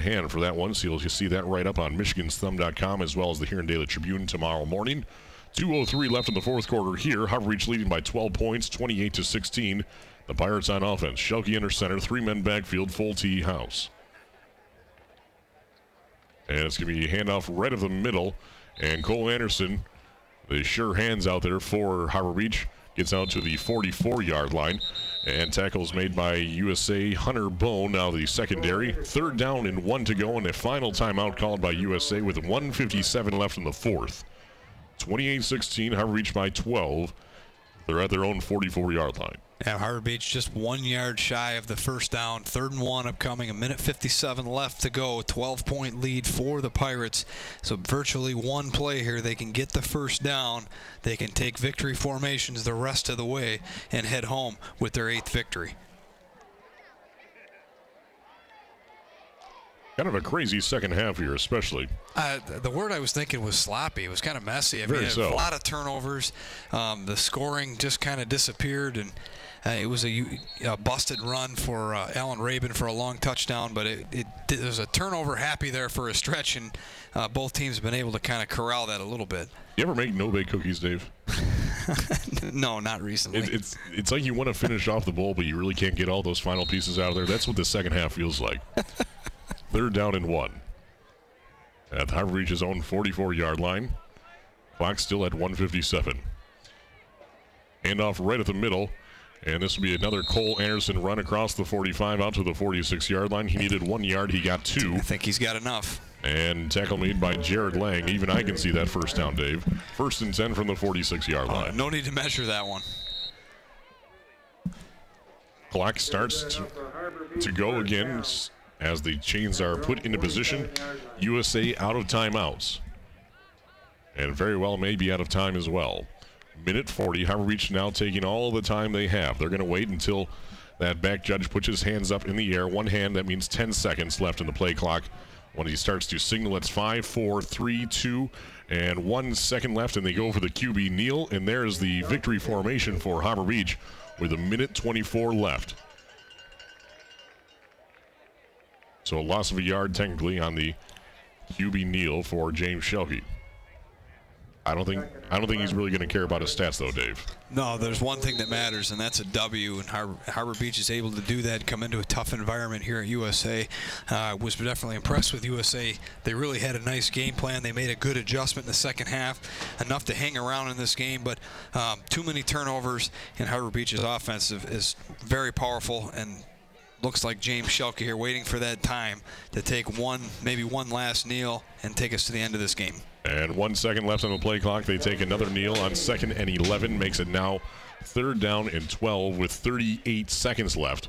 hand for that one, so you'll see that right up on MichigansThumb.com as well as the Huron Daily Tribune tomorrow morning. 2:03 left in the fourth quarter here. Harvard Beach leading by 12 points, 28-16. The Pirates on offense. Schelke under center, 3 men backfield, full T house. And it's going to be a handoff right of the middle. And Cole Anderson, the sure hands out there for Harbor Beach, gets out to the 44-yard line. And tackles made by USA Hunter Bone, now the secondary. 3rd down and 1 to go, and a final timeout called by USA with 1:57 left in the fourth. 28-16, Harbor Beach by 12. They're at their own 44-yard line. Yeah, Harbor Beach just 1 yard shy of the first down. 3rd and 1 upcoming. 1:57 left to go. 12-point lead for the Pirates. So virtually one play here. They can get the first down. They can take victory formations the rest of the way and head home with their 8th victory. Kind of a crazy second half here, especially. The word I was thinking was sloppy. It was kind of messy. I mean, so. A lot of turnovers. The scoring just kind of disappeared, and it was a busted run for Alan Rabin for a long touchdown, but it was a turnover happy there for a stretch, and both teams have been able to kind of corral that a little bit. You ever make no-bake cookies, Dave? No, not recently. It's like you want to finish off the bowl, but you really can't get all those final pieces out of there. That's what the second half feels like. 3rd down and 1. At the Harbor Beach's own 44-yard line. Clock still at 1:57. Handoff right at the middle. And this will be another Cole Anderson run across the 45 out to the 46-yard line. He needed 1 yard. He got 2. I think he's got enough. And tackle made by Jared Lang. Even I can see that first down, Dave. 1st and 10 from the 46-yard line. No need to measure that one. Clock starts to go again as the chains are put into position. USA out of timeouts. And very well may be out of time as well. Minute 40. Harbor Beach now taking all the time they have. They're going to wait until that back judge puts his hands up in the air. One hand, that means 10 seconds left in the play clock. When he starts to signal, it's 5, 4, 3, 2, and 1 second left, and they go for the QB kneel. And there's the victory formation for Harbor Beach with 1:24 left. So a loss of a yard technically on the QB kneel for James Schelke. I don't think he's really going to care about his stats, though, Dave. No, there's one thing that matters, and that's a W, and Harbor Beach is able to do that, come into a tough environment here at USA. Was definitely impressed with USA. They really had a nice game plan. They made a good adjustment in the second half, enough to hang around in this game, but too many turnovers, and Harbor Beach's offense is very powerful, and looks like James Schelke here waiting for that time to take maybe one last kneel and take us to the end of this game. And 1 second left on the play clock. They take another kneel on 2nd and 11. Makes it now 3rd down and 12 with 38 seconds left.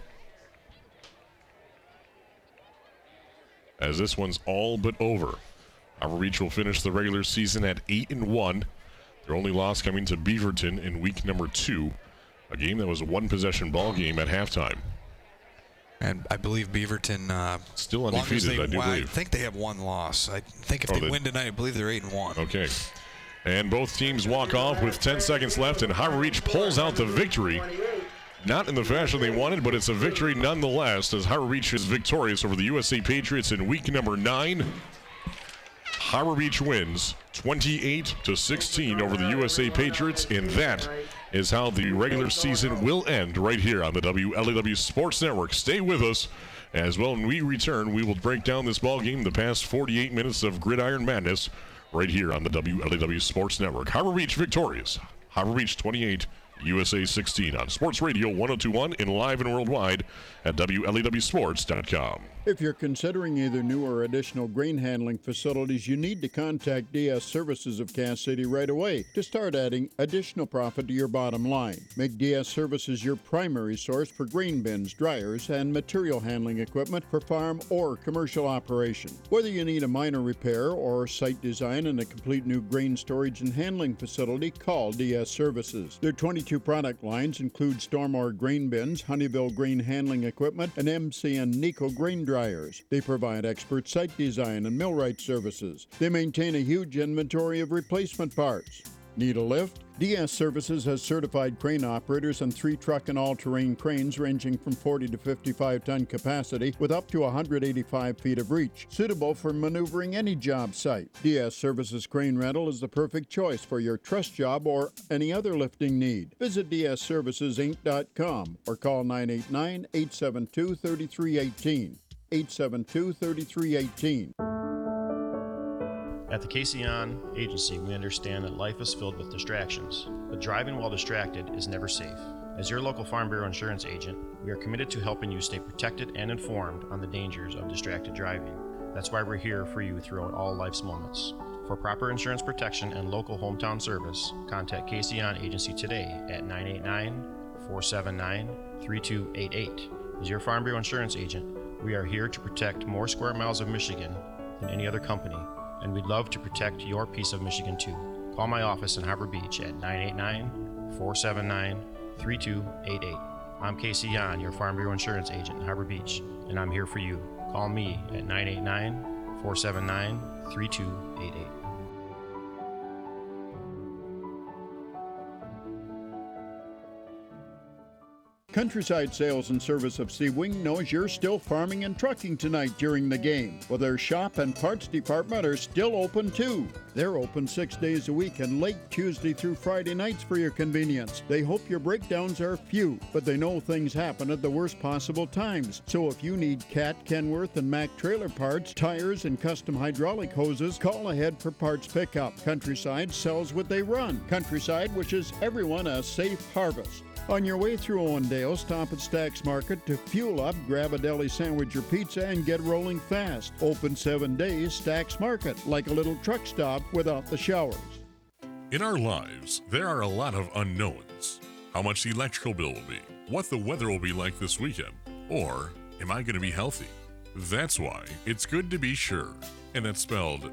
As this one's all but over. Harbor Beach will finish the regular season at 8-1. Their only loss coming to Beaverton in week number 2. A game that was a one-possession ball game at halftime. And I believe Beaverton still undefeated, I do believe. I think they have 1 loss. I think if they win tonight, I believe they're 8-1. Okay. And both teams walk off with 10 seconds left, and Harbor Beach pulls out the victory. Not in the fashion they wanted, but it's a victory nonetheless, as Harbor Beach is victorious over the USA Patriots in week number 9. Harbor Beach wins 28-16 over the USA Patriots, and that is how the regular season will end right here on the WLEW Sports Network. Stay with us as well. When we return, we will break down this ball game, the past 48 minutes of Gridiron Madness, right here on the WLEW Sports Network. Harbor Beach victorious. Harbor Beach 28, USA 16 on Sports Radio 102.1 and live and worldwide at WLEWsports.com. If you're considering either new or additional grain handling facilities, you need to contact DS Services of Cass City right away to start adding additional profit to your bottom line. Make DS Services your primary source for grain bins, dryers, and material handling equipment for farm or commercial operation. Whether you need a minor repair or site design and a complete new grain storage and handling facility, call DS Services. Their 22 product lines include Stormore grain bins, Honeywell grain handling equipment, and MCN Nico grain dryers. They provide expert site design and millwright services. They maintain a huge inventory of replacement parts. Need a lift? DS Services has certified crane operators on 3 truck and all-terrain cranes ranging from 40 to 55-ton capacity with up to 185 feet of reach, suitable for maneuvering any job site. DS Services Crane Rental is the perfect choice for your truss job or any other lifting need. Visit dsservicesinc.com or call 989-872-3318. 872-3318. At the KCON Agency, we understand that life is filled with distractions, but driving while distracted is never safe. As your local Farm Bureau insurance agent, we are committed to helping you stay protected and informed on the dangers of distracted driving. That's why we're here for you throughout all life's moments. For proper insurance protection and local hometown service, contact KCON Agency today at 989-479-3288. As your Farm Bureau insurance agent, we are here to protect more square miles of Michigan than any other company, and we'd love to protect your piece of Michigan too. Call my office in Harbor Beach at 989-479-3288. I'm Casey Yan, your Farm Bureau insurance agent in Harbor Beach, and I'm here for you. Call me at 989-479-3288. Countryside Sales and Service of Seawing knows you're still farming and trucking tonight during the game. Well, their shop and parts department are still open too. They're open 6 days a week and late Tuesday through Friday nights for your convenience. They hope your breakdowns are few, but they know things happen at the worst possible times. So if you need Cat, Kenworth, and Mack trailer parts, tires, and custom hydraulic hoses, call ahead for parts pickup. Countryside sells what they run. Countryside wishes everyone a safe harvest. On your way through Owendale, stop at Stack's Market to fuel up, grab a deli sandwich or pizza, and get rolling fast. Open 7 days, Stack's Market, like a little truck stop without the showers. In our lives, there are a lot of unknowns. How much the electrical bill will be, what the weather will be like this weekend, or am I going to be healthy? That's why it's good to be sure, and that's spelled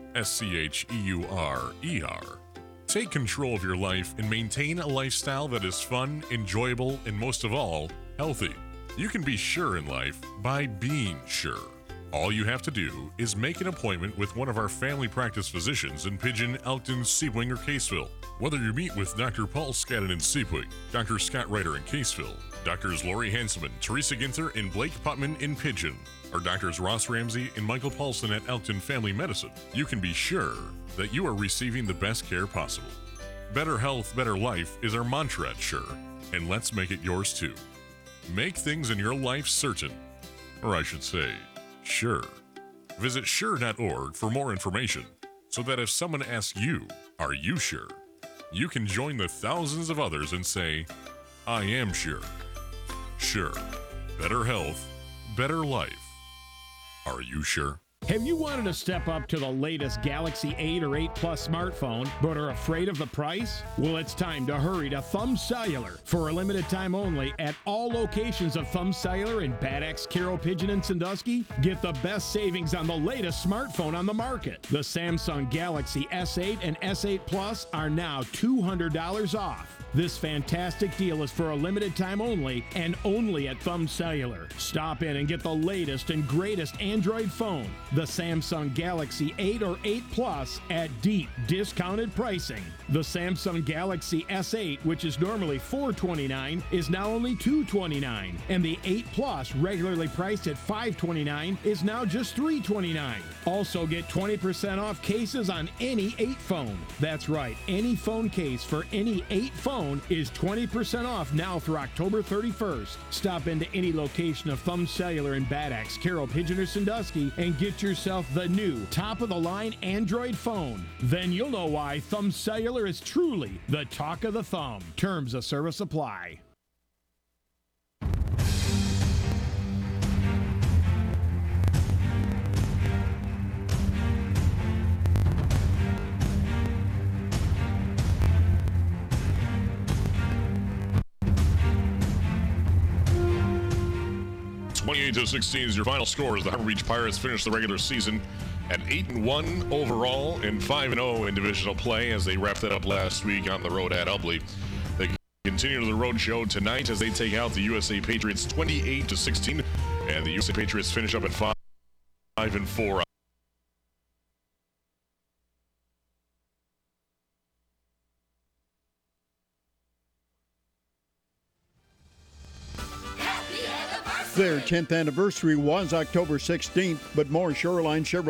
S-C-H-E-U-R-E-R. Take control of your life and maintain a lifestyle that is fun, enjoyable, and most of all, healthy. You can be sure in life by being sure. All you have to do is make an appointment with one of our family practice physicians in Pigeon, Elkton, Sebring, or Caseville. Whether you meet with Dr. Paul Skadden in Sebring, Dr. Scott Ryder in Caseville, Drs. Lori Hanselman, Teresa Ginther, and Blake Putman in Pigeon, or Drs. Ross Ramsey and Michael Paulson at Elkton Family Medicine, you can be sure that you are receiving the best care possible. Better health, better life is our mantra at Sure, and let's make it yours too. Make things in your life certain, or I should say, sure. Visit sure.org for more information, so that if someone asks you, are you sure? You can join the thousands of others and say, I am sure. Sure. Better health, better life. Are you sure? Have you wanted to step up to the latest Galaxy 8 or 8 Plus smartphone, but are afraid of the price? Well, it's time to hurry to Thumb Cellular. For a limited time only, at all locations of Thumb Cellular in Bad Axe, Carroll, Pigeon, and Sandusky, get the best savings on the latest smartphone on the market. The Samsung Galaxy S8 and S8 Plus are now $200 off. This fantastic deal is for a limited time only and only at Thumb Cellular. Stop in and get the latest and greatest Android phone, the Samsung Galaxy 8 or 8 Plus, at deep discounted pricing. The Samsung Galaxy S8, which is normally $429, is now only $229, and the 8 Plus, regularly priced at $529, is now just $329. Also get 20% off cases on any 8 phone. That's right, any phone case for any 8 phone is 20% off now through October 31st. Stop into any location of Thumb Cellular in Bad Axe, Carroll, Pigeon, or Sandusky and get yourself the new top-of-the-line Android phone. Then you'll know why Thumb Cellular is truly the talk of the thumb. Terms of service apply. (28-16) is your final score as the Harbor Beach Pirates finish the regular season at 8-1 overall and 5-0 in divisional play as they wrapped that up last week on the road at Ubly. They continue the road show tonight as they take out the USA Patriots 28-16, and the USA Patriots finish up at 5-4. Their 10th anniversary was October 16th, but more Shoreline Chevrolet